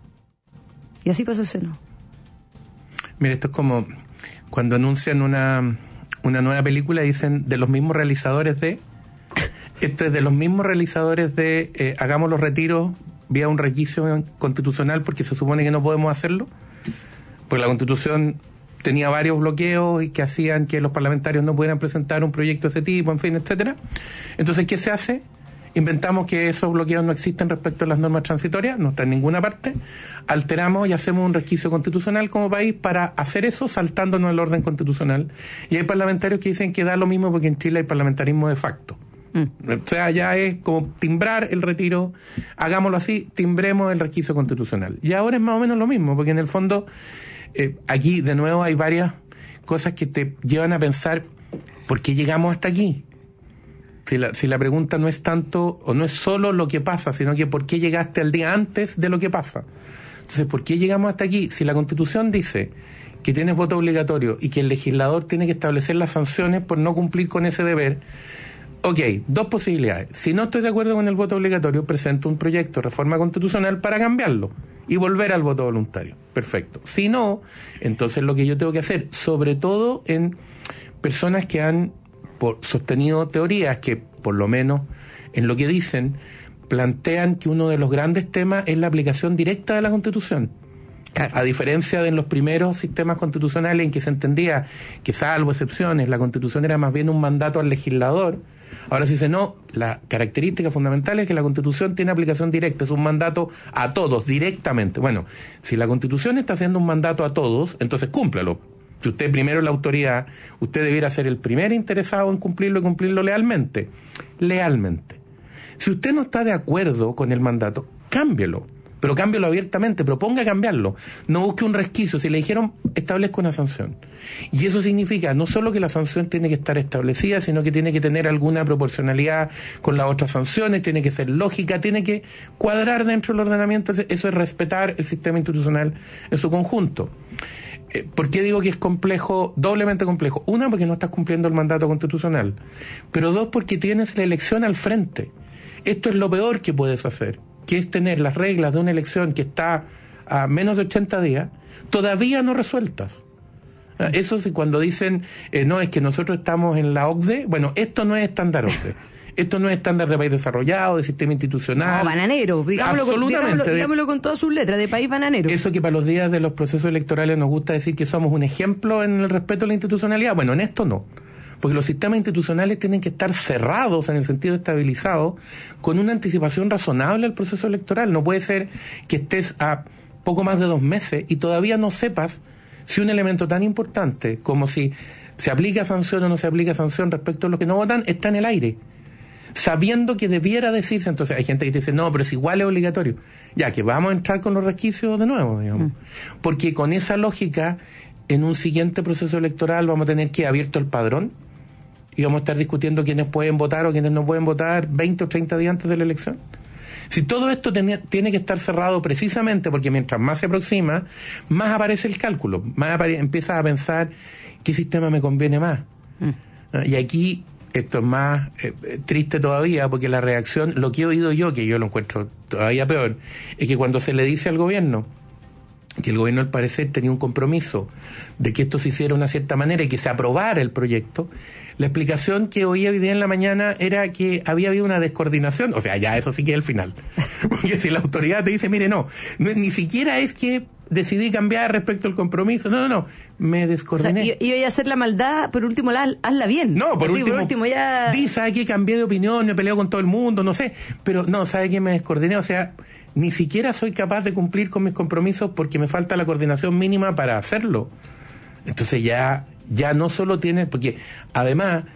Y así pasó el Senado. Mira, esto es como cuando anuncian una nueva película y dicen de los mismos realizadores de... Esto es de los mismos realizadores de hagamos los retiros vía un requisito constitucional porque se supone que no podemos hacerlo. Pues la Constitución tenía varios bloqueos y que hacían que los parlamentarios no pudieran presentar un proyecto de ese tipo, en fin, etcétera. Entonces, ¿qué se hace? Inventamos que esos bloqueos no existen respecto a las normas transitorias, no está en ninguna parte, alteramos y hacemos un resquicio constitucional como país para hacer eso saltándonos el orden constitucional. Y hay parlamentarios que dicen que da lo mismo porque en Chile hay parlamentarismo de facto. O sea, ya es como timbrar el retiro, hagámoslo así, timbremos el resquicio constitucional. Y ahora es más o menos lo mismo, porque en el fondo, aquí de nuevo hay varias cosas que te llevan a pensar, ¿por qué llegamos hasta aquí? Si la pregunta no es tanto, o no es solo lo que pasa, sino que ¿por qué llegaste al día antes de lo que pasa? Entonces, ¿por qué llegamos hasta aquí? Si la Constitución dice que tienes voto obligatorio y que el legislador tiene que establecer las sanciones por no cumplir con ese deber, ok, dos posibilidades. Si no estoy de acuerdo con el voto obligatorio, presento un proyecto de reforma constitucional para cambiarlo y volver al voto voluntario. Perfecto. Si no, entonces lo que yo tengo que hacer, sobre todo en personas que han sostenido teorías que, por lo menos en lo que dicen, plantean que uno de los grandes temas es la aplicación directa de la Constitución. Claro. A diferencia de los primeros sistemas constitucionales en que se entendía que, salvo excepciones, la Constitución era más bien un mandato al legislador, ahora se dice no, la característica fundamental es que la Constitución tiene aplicación directa, es un mandato a todos, directamente. Bueno, si la Constitución está haciendo un mandato a todos, entonces cúmplalo. Si usted primero es la autoridad, usted debiera ser el primer interesado en cumplirlo y cumplirlo lealmente. Lealmente. Si usted no está de acuerdo con el mandato, cámbielo. Pero cámbielo abiertamente, proponga cambiarlo. No busque un resquicio. Si le dijeron, establezca una sanción. Y eso significa no solo que la sanción tiene que estar establecida, sino que tiene que tener alguna proporcionalidad con las otras sanciones, tiene que ser lógica, tiene que cuadrar dentro del ordenamiento. Eso es respetar el sistema institucional en su conjunto. ¿Por qué digo que es complejo, doblemente complejo? Una, porque no estás cumpliendo el mandato constitucional. Pero dos, porque tienes la elección al frente. Esto es lo peor que puedes hacer, que es tener las reglas de una elección que está a menos de 80 días, todavía no resueltas. Eso sí, cuando dicen, no, es que nosotros estamos en la OCDE, bueno, esto no es estándar OCDE. Esto no es estándar de país desarrollado, de sistema institucional. No, bananero. Digámoslo con todas sus letras, de país bananero. Eso que para los días de los procesos electorales nos gusta decir que somos un ejemplo en el respeto a la institucionalidad. Bueno, en esto no. Porque los sistemas institucionales tienen que estar cerrados en el sentido de estabilizados con una anticipación razonable al proceso electoral. No puede ser que estés a poco más de 2 meses y todavía no sepas si un elemento tan importante como si ¿Se aplica sanción o no se aplica sanción respecto a los que no votan? Está en el aire. Sabiendo que debiera decirse, entonces hay gente que te dice, no, pero es igual, es obligatorio. Ya, que vamos a entrar con los resquicios de nuevo, digamos. Porque con esa lógica, en un siguiente proceso electoral vamos a tener que abierto el padrón y vamos a estar discutiendo quiénes pueden votar o quiénes no pueden votar 20 o 30 días antes de la elección. Si todo esto tiene que estar cerrado precisamente porque mientras más se aproxima, más aparece el cálculo, más empiezas a pensar qué sistema me conviene más. Y aquí esto es más triste todavía porque la reacción, lo que he oído yo, que yo lo encuentro todavía peor, es que cuando se le dice al gobierno que el gobierno al parecer tenía un compromiso de que esto se hiciera de una cierta manera y que se aprobara el proyecto, la explicación que oí hoy día en la mañana era que había habido una descoordinación, o sea, ya eso sí que es el final, porque si la autoridad te dice, mire, no ni siquiera es que decidí cambiar respecto al compromiso, no, me descoordiné. O sea, y voy a hacer la maldad, por último hazla bien. No, por último ya... ¿sabe qué? Cambié de opinión, me he peleado con todo el mundo, no sé, pero no, ¿sabe qué? Me descoordiné, o sea, ni siquiera soy capaz de cumplir con mis compromisos porque me falta la coordinación mínima para hacerlo. Entonces ya no solo tienes, porque además,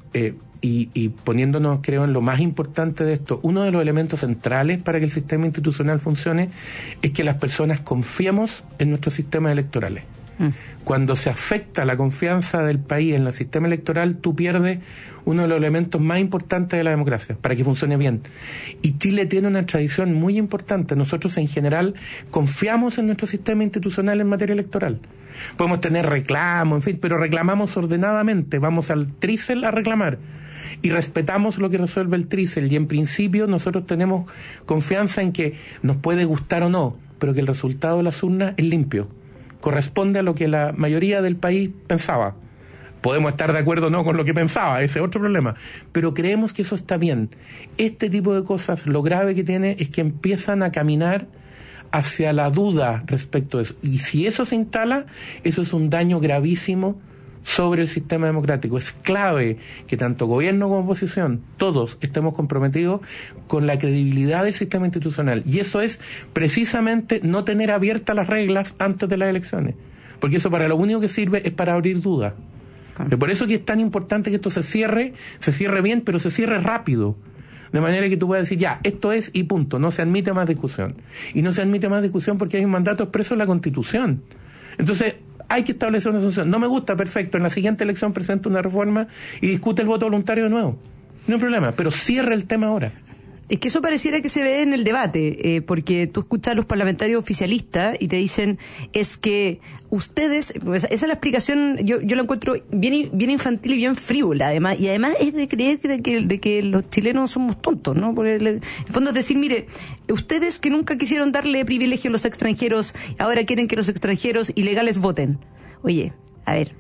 y poniéndonos, creo, en lo más importante de esto, uno de los elementos centrales para que el sistema institucional funcione es que las personas confiemos en nuestros sistemas electorales. Cuando se afecta la confianza del país en el sistema electoral, tú pierdes uno de los elementos más importantes de la democracia, para que funcione bien. Y Chile tiene una tradición muy importante. Nosotros, en general, confiamos en nuestro sistema institucional en materia electoral. Podemos tener reclamos, en fin, pero reclamamos ordenadamente. Vamos al trícel a reclamar. Y respetamos lo que resuelve el trícel. Y en principio nosotros tenemos confianza en que nos puede gustar o no, pero que el resultado de las urnas es limpio. Corresponde a lo que la mayoría del país pensaba. Podemos estar de acuerdo o no con lo que pensaba, ese es otro problema, pero creemos que eso está bien. Este tipo de cosas, lo grave que tiene es que empiezan a caminar hacia la duda respecto a eso. Y si eso se instala, eso es un daño gravísimo sobre el sistema democrático. Es clave que tanto gobierno como oposición, todos estemos comprometidos con la credibilidad del sistema institucional. Y eso es precisamente no tener abiertas las reglas antes de las elecciones. Porque eso para lo único que sirve es para abrir dudas. Por eso que es tan importante que esto se cierre bien, pero se cierre rápido. De manera que tú puedas decir, ya, esto es y punto, no se admite más discusión. Y no se admite más discusión porque hay un mandato expreso en la Constitución. Entonces, hay que establecer una solución. No me gusta, perfecto, en la siguiente elección presenta una reforma y discute el voto voluntario de nuevo. No hay problema, pero cierra el tema ahora. Es que eso pareciera que se ve en el debate, porque tú escuchas a los parlamentarios oficialistas y te dicen, es que ustedes, pues esa es la explicación, yo la encuentro bien infantil y bien frívola, además, y además es de creer de que los chilenos somos tontos, ¿no? Porque en el fondo es decir, mire, ustedes que nunca quisieron darle privilegio a los extranjeros, ahora quieren que los extranjeros ilegales voten. Oye, a ver,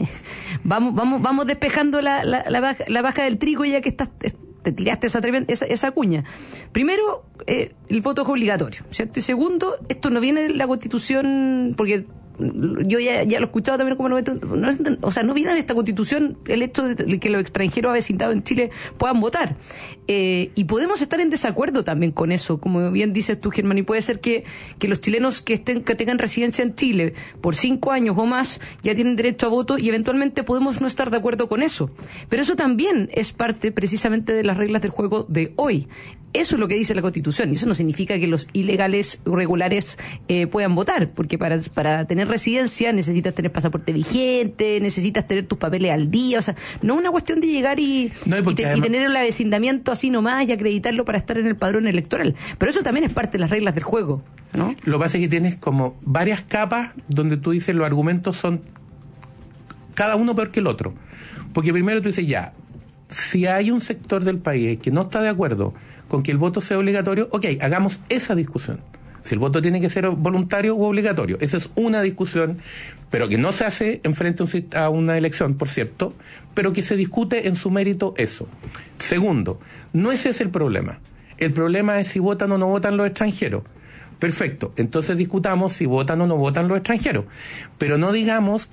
vamos despejando la baja del trigo ya que te tiraste esa cuña. Primero, el voto es obligatorio, ¿cierto? Y segundo, esto no viene de la Constitución, porque yo ya lo he escuchado también como no viene de esta Constitución el hecho de que los extranjeros avecindados en Chile puedan votar. Y podemos estar en desacuerdo también con eso, como bien dices tú, Germán, y puede ser que los chilenos que tengan residencia en Chile por 5 años o más ya tienen derecho a voto y eventualmente podemos no estar de acuerdo con eso. Pero eso también es parte precisamente de las reglas del juego de hoy. Eso es lo que dice la Constitución, y eso no significa que los ilegales o regulares puedan votar, porque para tener residencia necesitas tener pasaporte vigente, necesitas tener tus papeles al día, o sea, no es una cuestión de llegar y tener el avecindamiento así nomás y acreditarlo para estar en el padrón electoral, pero eso también es parte de las reglas del juego, ¿no? Lo que pasa es que tienes como varias capas donde tú dices los argumentos son cada uno peor que el otro, porque primero tú dices ya, si hay un sector del país que no está de acuerdo con que el voto sea obligatorio, ok, hagamos esa discusión. Si el voto tiene que ser voluntario o obligatorio. Esa es una discusión, pero que no se hace en frente a una elección, por cierto, pero que se discute en su mérito eso. Segundo, no ese es el problema. El problema es si votan o no votan los extranjeros. Perfecto, entonces discutamos si votan o no votan los extranjeros. Pero no digamos que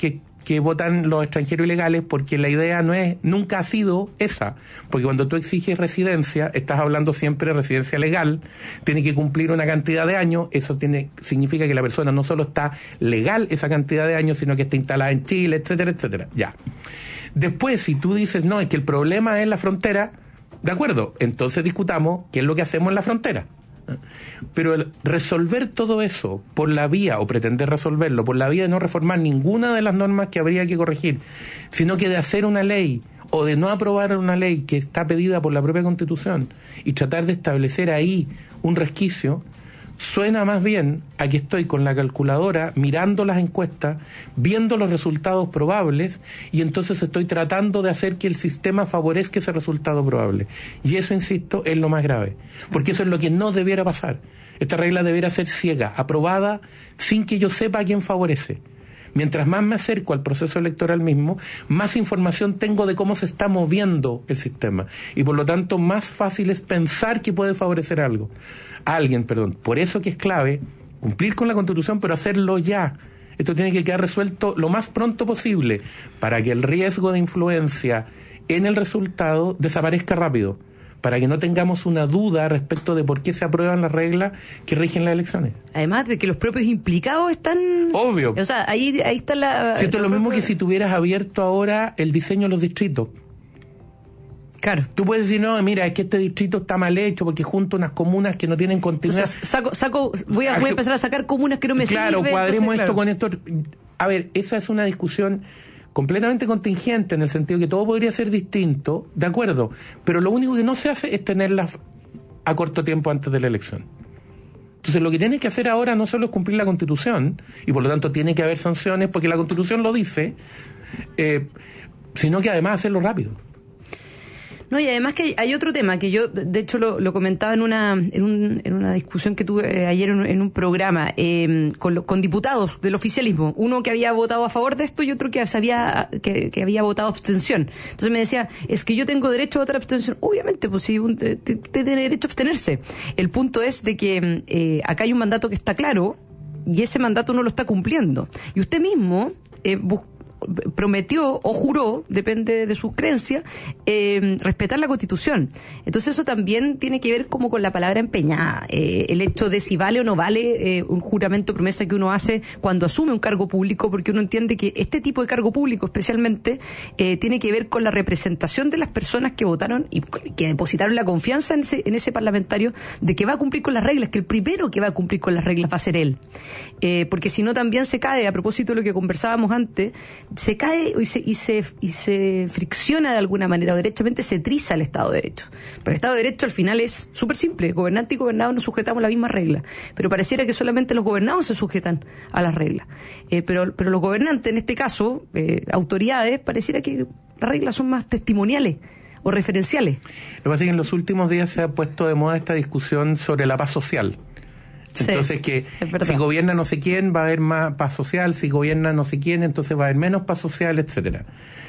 que votan los extranjeros ilegales, porque la idea nunca ha sido esa, porque cuando tú exiges residencia, estás hablando siempre de residencia legal, tiene que cumplir una cantidad de años, eso significa que la persona no solo está legal esa cantidad de años, sino que está instalada en Chile, etcétera, etcétera, ya. Después, si tú dices, no, es que el problema es la frontera, de acuerdo, entonces discutamos qué es lo que hacemos en la frontera. Pero el resolver todo eso por la vía, o pretender resolverlo por la vía de no reformar ninguna de las normas que habría que corregir, sino que de hacer una ley o de no aprobar una ley que está pedida por la propia Constitución y tratar de establecer ahí un resquicio, suena más bien a que estoy con la calculadora mirando las encuestas, viendo los resultados probables, y entonces estoy tratando de hacer que el sistema favorezca ese resultado probable. Y eso, insisto, es lo más grave, porque eso es lo que no debiera pasar. Esta regla debiera ser ciega, aprobada sin que yo sepa a quién favorece. Mientras más me acerco al proceso electoral mismo, más información tengo de cómo se está moviendo el sistema, y por lo tanto más fácil es pensar que puede favorecer a alguien. Por eso que es clave cumplir con la Constitución, pero hacerlo ya. Esto tiene que quedar resuelto lo más pronto posible para que el riesgo de influencia en el resultado desaparezca rápido, para que no tengamos una duda respecto de por qué se aprueban las reglas que rigen las elecciones. Además de que los propios implicados están... Obvio. O sea, ahí está la... Esto es lo mismo que si tuvieras abierto ahora el diseño de los distritos. Claro. Tú puedes decir, no, mira, es que este distrito está mal hecho porque junto unas comunas que no tienen continuidad. Entonces, voy a empezar a sacar comunas que no me sirven. Claro, cuadremos esto claro. con esto. A ver, esa es una discusión completamente contingente, en el sentido que todo podría ser distinto, de acuerdo, pero lo único que no se hace es tenerlas a corto tiempo antes de la elección. Entonces lo que tienes que hacer ahora no solo es cumplir la Constitución, y por lo tanto tiene que haber sanciones porque la Constitución lo dice, sino que además hacerlo rápido. No, y además que hay otro tema que yo, de hecho, lo comentaba en una discusión que tuve ayer en un programa con diputados del oficialismo. Uno que había votado a favor de esto y otro que había votado abstención. Entonces me decía, es que yo tengo derecho a votar abstención. Obviamente, pues sí, usted tiene derecho a abstenerse. El punto es de que acá hay un mandato que está claro y ese mandato no lo está cumpliendo. Y usted mismo prometió o juró, depende de sus creencias, respetar la Constitución. Entonces eso también tiene que ver como con la palabra empeñada, el hecho de si vale o no vale un juramento promesa que uno hace cuando asume un cargo público, porque uno entiende que este tipo de cargo público especialmente tiene que ver con la representación de las personas que votaron y que depositaron la confianza en ese parlamentario de que va a cumplir con las reglas, que el primero que va a cumplir con las reglas va a ser él, porque si no también se cae, a propósito de lo que conversábamos antes, se cae y se fricciona de alguna manera, o derechamente se triza el Estado de Derecho. Pero el Estado de Derecho al final es súper simple, gobernante y gobernado nos sujetamos a la misma regla, pero pareciera que solamente los gobernados se sujetan a las reglas. Pero los gobernantes, en este caso, autoridades, pareciera que las reglas son más testimoniales o referenciales. Lo que pasa es que en los últimos días se ha puesto de moda esta discusión sobre la paz social. Entonces, que si gobierna no sé quién va a haber más paz social, si gobierna no sé quién entonces va a haber menos paz social, etcétera.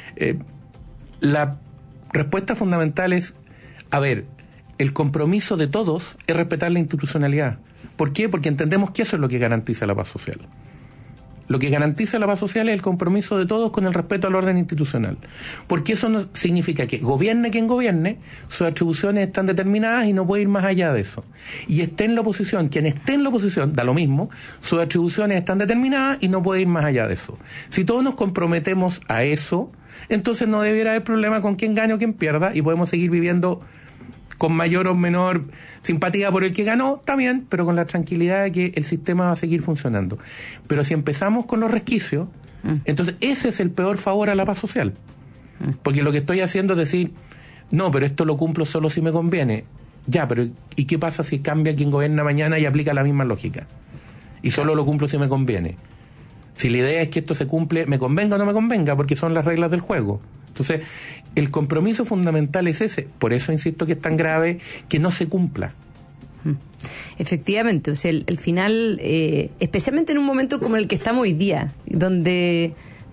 La respuesta fundamental es, a ver, el compromiso de todos es respetar la institucionalidad. ¿Por qué? Porque entendemos que eso es lo que garantiza la paz social. Lo que garantiza la paz social es el compromiso de todos con el respeto al orden institucional. Porque eso no significa que gobierne quien gobierne, sus atribuciones están determinadas y no puede ir más allá de eso. Y esté en la oposición, quien esté en la oposición, da lo mismo, sus atribuciones están determinadas y no puede ir más allá de eso. Si todos nos comprometemos a eso, entonces no debiera haber problema con quién gane o quién pierda y podemos seguir viviendo con mayor o menor simpatía por el que ganó, también, pero con la tranquilidad de que el sistema va a seguir funcionando. Pero si empezamos con los resquicios, entonces ese es el peor favor a la paz social. Porque lo que estoy haciendo es decir, no, pero esto lo cumplo solo si me conviene. Ya, pero ¿y qué pasa si cambia quien gobierna mañana y aplica la misma lógica? Y solo lo cumplo si me conviene. Si la idea es que esto se cumple, me convenga o no me convenga, porque son las reglas del juego. Entonces, el compromiso fundamental es ese. Por eso insisto que es tan grave que no se cumpla. Efectivamente, o sea, el final, especialmente en un momento como el que estamos hoy día, donde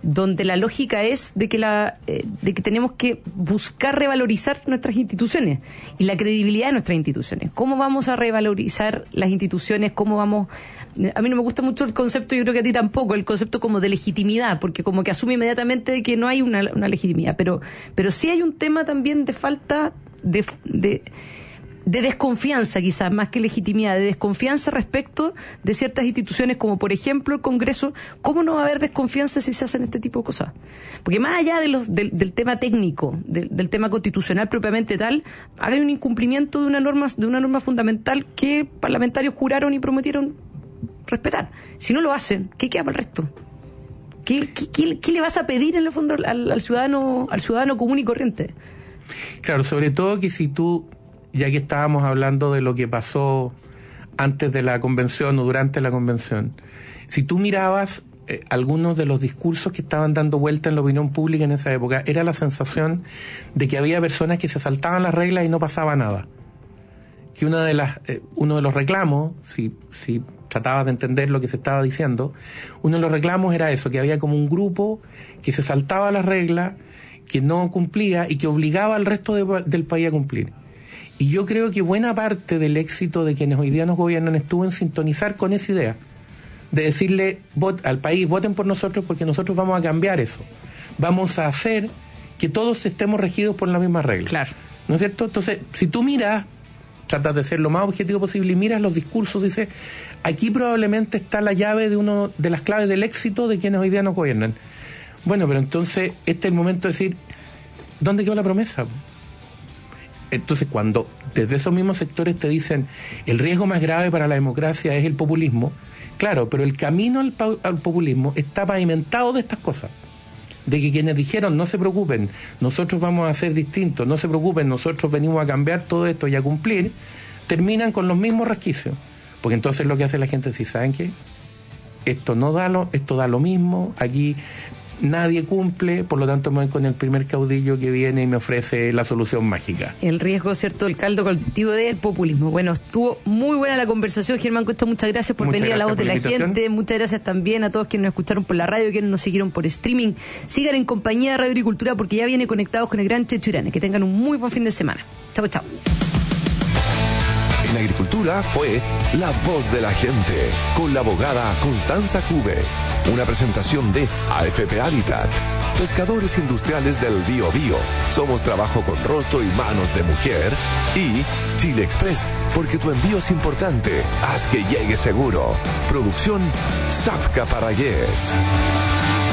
donde la lógica es de que tenemos que buscar revalorizar nuestras instituciones y la credibilidad de nuestras instituciones. ¿Cómo vamos a revalorizar las instituciones? ¿Cómo vamos? A mí no me gusta mucho el concepto, yo creo que a ti tampoco, el concepto como de legitimidad, porque como que asume inmediatamente de que no hay una legitimidad, pero sí hay un tema también de falta de desconfianza, quizás más que legitimidad, de desconfianza respecto de ciertas instituciones, como por ejemplo el Congreso. ¿Cómo no va a haber desconfianza si se hacen este tipo de cosas? Porque más allá del tema técnico, del tema constitucional propiamente tal, hay un incumplimiento de una norma fundamental que parlamentarios juraron y prometieron respetar. Si no lo hacen, ¿qué queda para el resto? ¿Qué le vas a pedir en el fondo al ciudadano común y corriente? Claro, sobre todo que si tú, ya que estábamos hablando de lo que pasó antes de la convención o durante la convención, si tú mirabas algunos de los discursos que estaban dando vuelta en la opinión pública en esa época, era la sensación de que había personas que se saltaban las reglas y no pasaba nada. Que uno de los reclamos, si tratabas de entender lo que se estaba diciendo, uno de los reclamos era eso, que había como un grupo que se saltaba las reglas, que no cumplía y que obligaba al resto del país a cumplir. Y yo creo que buena parte del éxito de quienes hoy día nos gobiernan estuvo en sintonizar con esa idea, de decirle al país, voten por nosotros porque nosotros vamos a cambiar eso. Vamos a hacer que todos estemos regidos por las mismas reglas. Claro. ¿No es cierto? Entonces, si tú miras, tratas de ser lo más objetivo posible y miras los discursos, dices, aquí probablemente está la llave de una de las claves del éxito de quienes hoy día nos gobiernan. Bueno, pero entonces este es el momento de decir, ¿dónde quedó la promesa? Entonces, cuando desde esos mismos sectores te dicen el riesgo más grave para la democracia es el populismo, claro, pero el camino al populismo está pavimentado de estas cosas. De que quienes dijeron, no se preocupen, nosotros vamos a hacer distintos, no se preocupen, nosotros venimos a cambiar todo esto y a cumplir, terminan con los mismos resquicios. Porque entonces lo que hace la gente es decir, ¿saben qué? Esto da lo mismo, aquí nadie cumple, por lo tanto me voy con el primer caudillo que viene y me ofrece la solución mágica. El riesgo, ¿cierto?, el caldo cultivo del populismo. Bueno, estuvo muy buena la conversación, Germán Costa, muchas gracias por venir a La Voz de la Gente, muchas gracias también a todos quienes nos escucharon por la radio, quienes nos siguieron por streaming. Sigan en compañía de Radio Agricultura porque ya viene Conectados con el Gran Checho Urane. Que tengan un muy buen fin de semana. Chao, chao. En Agricultura fue La Voz de la Gente, con la abogada Constanza Cube. Una presentación de AFP Habitat, Pescadores Industriales del Biobío. Somos trabajo con rostro y manos de mujer. Y Chile Express, porque tu envío es importante. Haz que llegue seguro. Producción Zafka para Yes.